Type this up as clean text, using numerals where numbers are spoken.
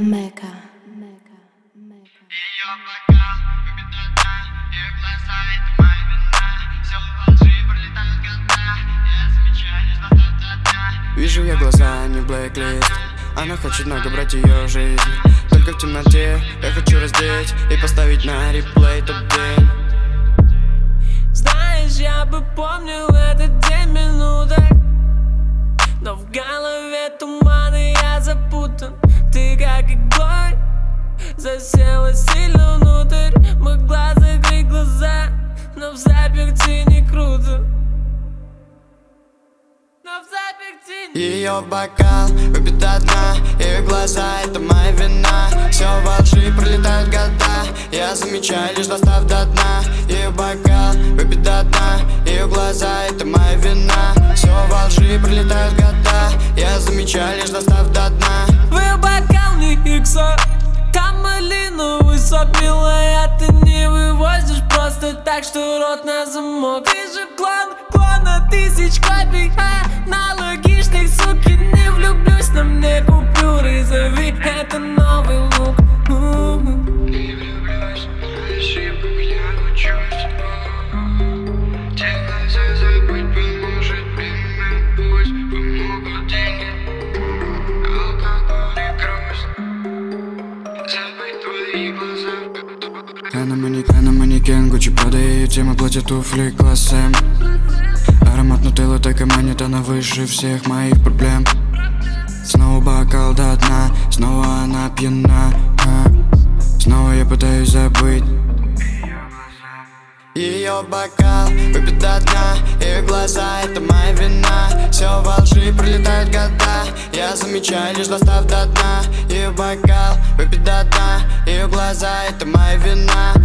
Мека. Ее бокал выпит до дна, ее глаза — это моя вина. Все во лжи, пролетают года, я замечаю лишь достав до дна. Вижу я глаза, не блэклист. Она хочет много брать ее жизнь. Только в темноте я хочу раздеть и поставить на реплей тот день. Знаешь, я бы помнил этот день минуток, но в голове туман и я запутан. Ты как иглой засела сильно внутрь. Могла закрыть глаза, но в заперти не круто. Ее бокал выпит до дна, ее глаза — это моя вина. Все во лжи, пролетают года, я замечаю лишь достав до дна. Ее бокал выпит до дна, ее глаза — это моя вина. Все во лжи, пролетают года, я замечаю лишь достав до дна. Твой бокал не икса, там малиновый сок, милая, ты не вывозишь просто так, что рот на замок. Ты же клон на 1000 копий, аналогичных, суки, не влюблюсь, на мне купюры, зови, это новый лук. Не влюблюсь, на ошибок я учусь. Те глаза забыть поможет мне, пусть помогут деньги, алкоголь и грусть. Забыть твои глаза. На манекен Гуччи продает, тема платья, туфли класс М. Аромат нутеллы, только манит, она выше всех моих проблем. Снова бокал до дна, снова она пьяна, снова я пытаюсь забыть. Ее бокал выпит до дна, ее глаза — это моя вина. Все во лжи, пролетают года, я замечаю лишь достав до дна. Ее бокал выпит до дна, ее глаза — это моя вина.